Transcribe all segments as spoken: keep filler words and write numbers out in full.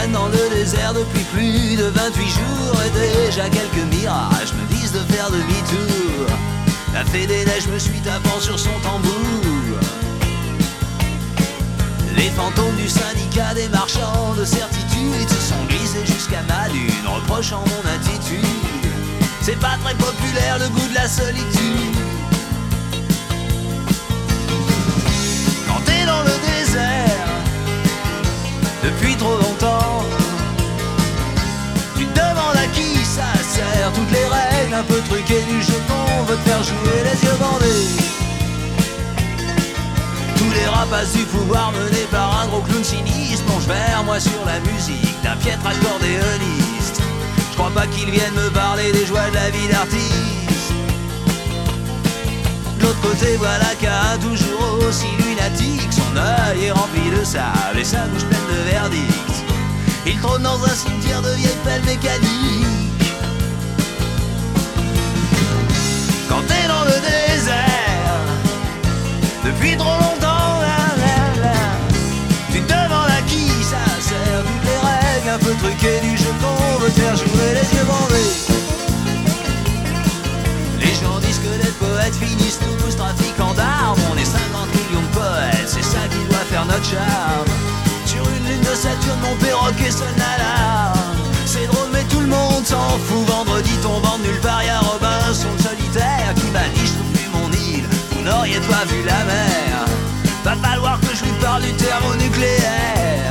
traîne dans le désert depuis plus de vingt-huit jours. Et déjà quelques mirages me disent de faire demi-tour. La fée des neiges me suit tapant sur son tambour. Les fantômes du syndicat des marchands de certitude se sont glissés jusqu'à ma lune, reprochant mon attitude. C'est pas très populaire le goût de la solitude. Quand t'es dans le désert depuis trop longtemps, tu te demandes à qui ça sert. Toutes les règles un peu truquées du jeu qu'on veut te faire jouer les yeux bandés. Tous les rapaces du pouvoir menés par un gros clown sinistre plongent vers moi sur la musique d'un piètre accordéoniste. Je crois pas qu'ils viennent me parler des joies de la vie d'artiste. De l'autre côté, voilà qu'un toujours aussi lunatique, son œil est rempli de sable et sa bouche pleine de verdict. Il trône dans un cimetière de vieilles pelles mécaniques. Quand t'es dans le désert depuis trop longtemps, là, là, là, tu te demandes à qui ça sert. Toutes les règles un peu truquées du jeu qu'on veut te faire jouer les yeux bandés. Les gens disent que les poètes finissent tous trafiquants d'armes. On est cinquante millions de poètes, c'est ça qui doit faire notre charme. Sur une lune de Saturne, mon perroquet sonne l'alarme. C'est drôle mais tout le monde s'en fout. Vendredi tombant de nulle part, y'a Robinson le solitaire qui m'a dit: je trouve plus mon île, vous n'auriez pas vu la mer. Va falloir que je lui parle du thermonucléaire.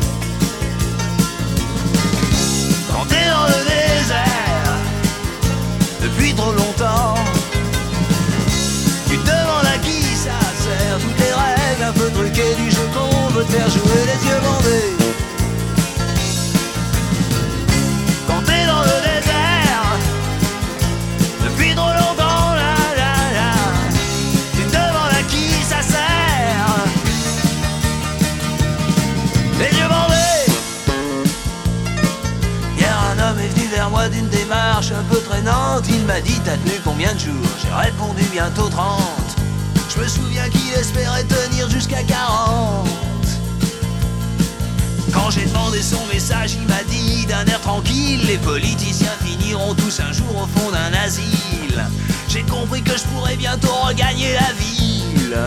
Quand t'es dans le désert depuis trop longtemps, tu te demandes à qui ça sert. Toutes les règles un peu truquées du jeu qu'on veut te faire jouer les yeux bandés. Quand t'es dans le désert depuis trop longtemps, là, là, là, tu te demandes à qui ça sert. Les yeux bandés. Hier un homme est venu vers moi d'une démarche un peu traînante. Il m'a dit: t'as tenu combien de jours? J'ai répondu: bientôt trente. Je me souviens qu'il espérait tenir jusqu'à quarante. Quand j'ai demandé son message, il m'a dit d'un air tranquille: les politiciens finiront tous un jour au fond d'un asile. J'ai compris que je pourrais bientôt regagner la ville.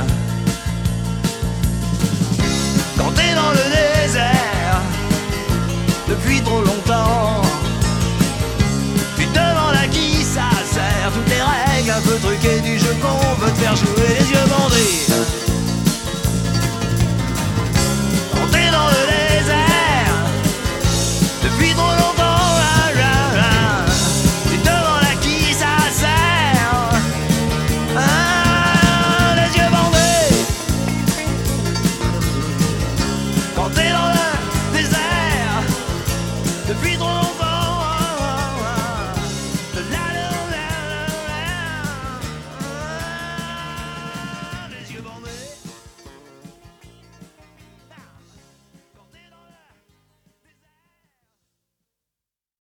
Quand t'es dans le désert depuis trop longtemps, tu te demandes à qui ça sert. Toutes les règles un peu truquées du jeu qu'on veut te faire jouer les yeux bandés.